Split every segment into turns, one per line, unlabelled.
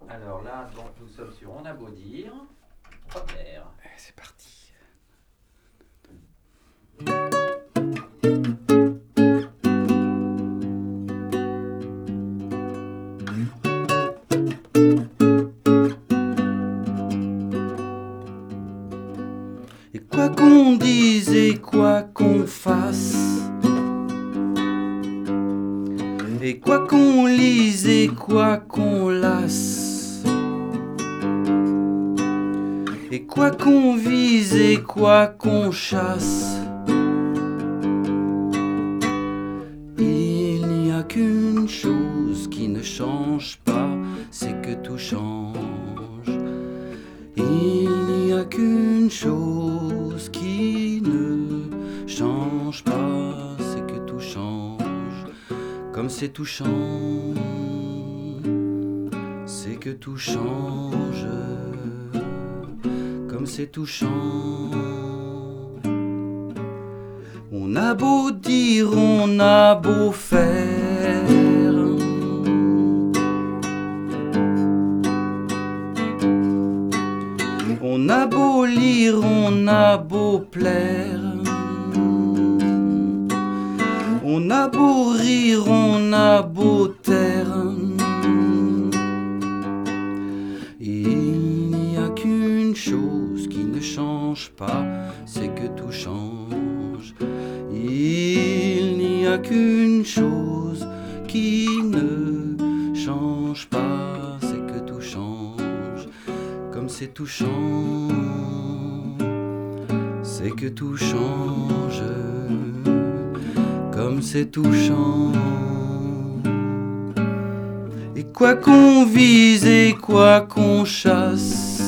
Alors là, donc, nous sommes sur On a beau dire. Première.
C'est parti. Et quoi qu'on dise et quoi qu'on fasse, et quoi qu'on lise et quoi qu'on lasse, et quoi qu'on vise et quoi qu'on chasse, il n'y a qu'une chose qui ne change pas, c'est que tout change. Il n'y a qu'une chose qui ne change pas, c'est que tout change. Comme c'est tout change, c'est que tout change. Comme c'est tout change. On a beau dire, on a beau faire, on a beau lire, on a beau plaire, on a beau rire, on a beau taire, il n'y a qu'une chose qui ne change pas, c'est que tout change. Il n'y a qu'une chose qui ne change pas, c'est que tout change. Comme c'est tout change, c'est que tout change. Comme c'est tout change. Et quoi qu'on vise et quoi qu'on chasse,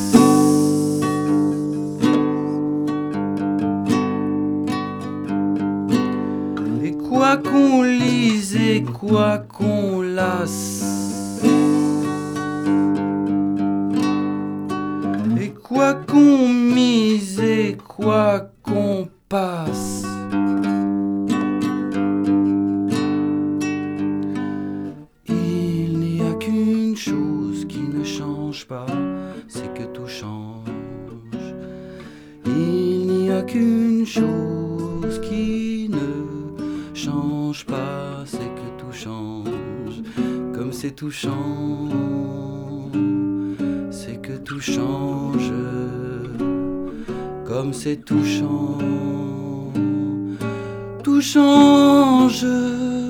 et quoi qu'on lise et quoi qu'on lasse, et quoi qu'on mise et quoi qu'on passe, il n'y a qu'une chose qui ne change pas, c'est que tout change. Il n'y a qu'une chose qui ne change pas, c'est que tout change. Comme c'est tout change, c'est que tout change. Comme c'est tout change, tout change.